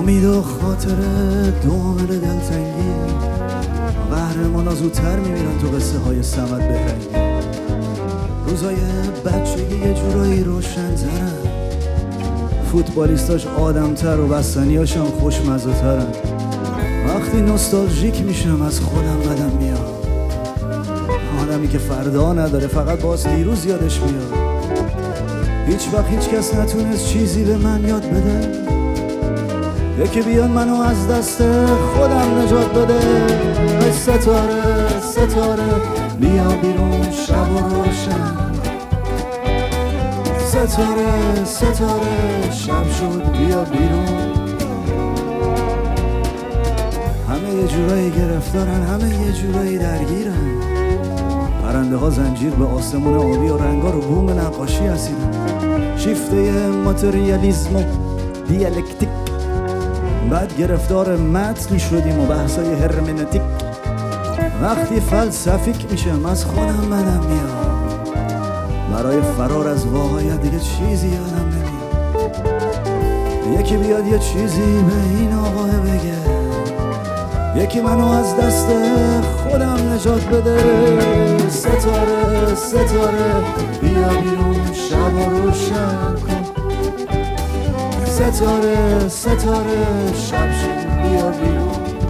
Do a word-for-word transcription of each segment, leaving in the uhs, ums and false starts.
امید و خاطر دامن دلتنگی، قهرمانا زودتر میمیرن تو قصه های صمد بهرنگی. روزای بچگی یه جورایی روشن‌ترن، فوتبالیستاش آدمتر و بستنیاشم خوشمزه ترن. وقتی نوستالژیک میشم از خودم بدم میاد، آدمی که فردا نداره فقط باز دیروز یادش میاد. هیچ وقت هیچ کس نتونست چیزی به من یاد بده، یکی بیاد منو از دست خودم نجات بده. ای ستاره ستاره بیا بیرون شب و روشن، ستاره ستاره شب شد بیا بیرون. همه یه جورایی گرفتارن، همه یه جورایی درگیرن. پرنده ها زنجیر به آسمون آبی و رنگا رو بوم نقاشی هستیدن. شیفته ماتریالیزم و دیالکتیک، بعد گرفتار متن شدیم و بحثای هرمنتیک. وقتی فلسفیک میشم از خودم بدم میاد، برای فرار از واقعیت دیگه چیزی یادم نمیاد. یکی بیاد یه چیزی به این آقا بگه، یکی منو از دست خودم نجات بده. ستاره ستاره بیا بیرون شب و روشن کن، ستاره ستاره شب شد بیا بیرون.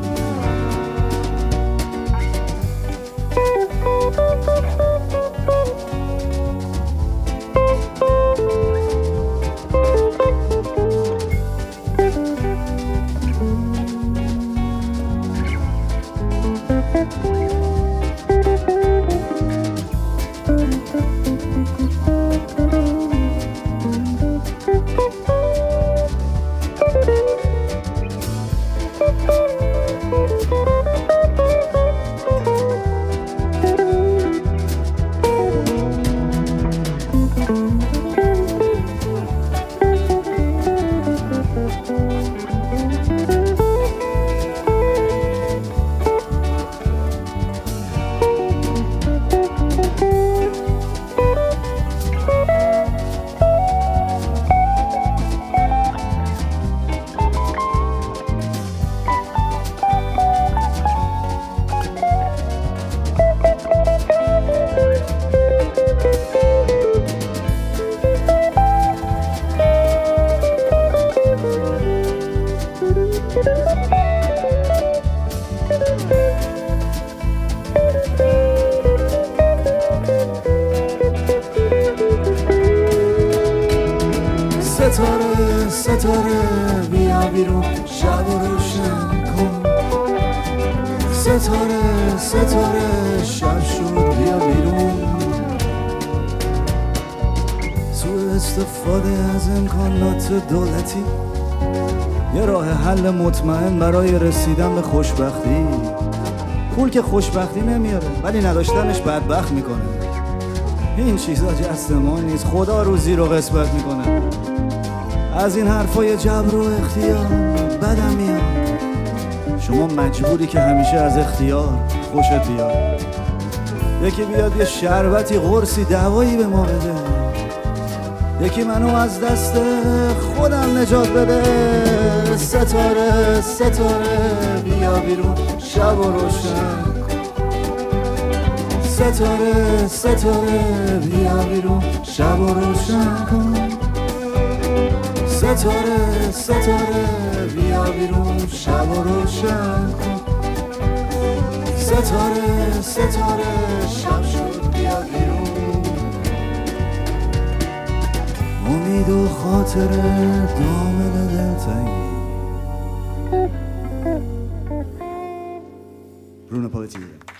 ستاره ستاره بیا بیرون شب و روشن کن، ستاره ستاره شب شد بیا بیرون. سوء استفاده از امکانات دولتی یه راه حل مطمئن برای رسیدن به خوشبختی. پول که خوشبختی نمیاره ولی نداشتنش بدبخت میکنه. این چیزا جست ما نیست، خدا روزی رو قسمت میکنه. از این حرفای جبر و اختیار بدم میاد، شما مجبوری که همیشه از اختیار خوشت بیاد. یکی بیاد یه شربتی قرصی دوایی به ما بده، یکی منو از دست خودم نجات بده. ستاره ستاره بیا بیرون شب و روشن کن، ستاره ستاره بیا بیرون شب و روشن کن، ستاره ستاره بیا بیرون شب و روشن کن، ستاره ستاره شب شد بیا بیرون. امید و خاطر دامن دلتنگی. برونو پاوتیری.